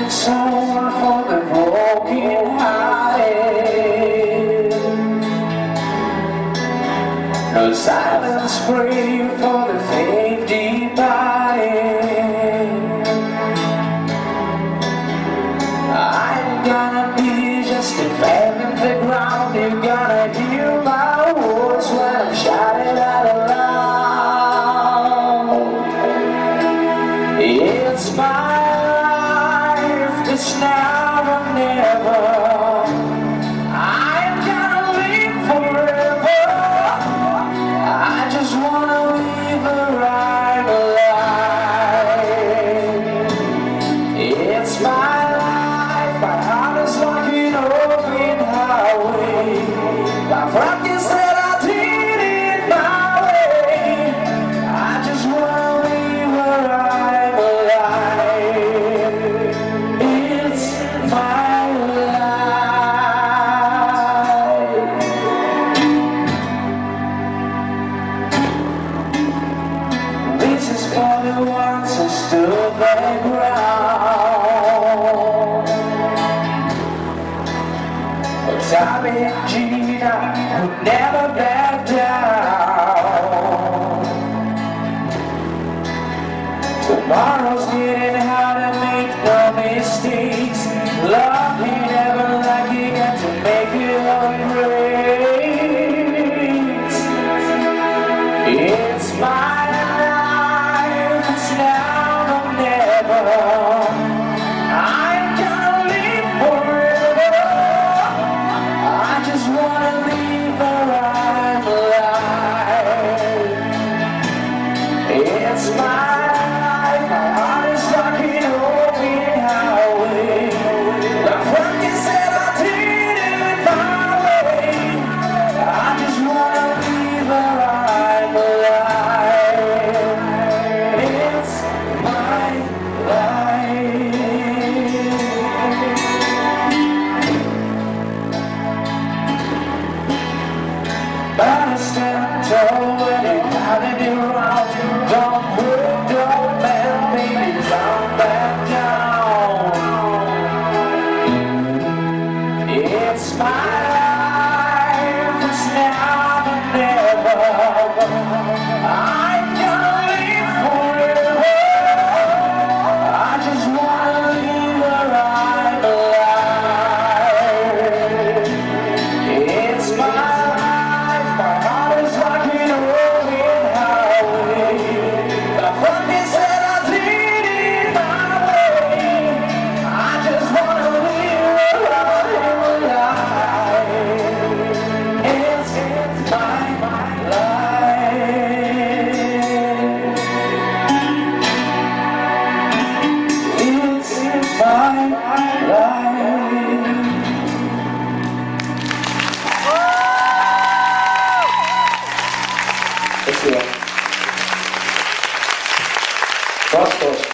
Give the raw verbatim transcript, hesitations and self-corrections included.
someone for the broken hearted. No silence free for the faith departed. I'm gonna be just a fan in the ground. You're gonna hear my words when I'm shouting out aloud. It's my it's now or never. I'm gonna live forever. I just wanna live a right life. It's my life. My heart is like an open highway. My friend said I did it my way. I just wanna live a right life. My life. This is for the ones who stood their ground. For Tommy and Gina who never back down. Tomorrow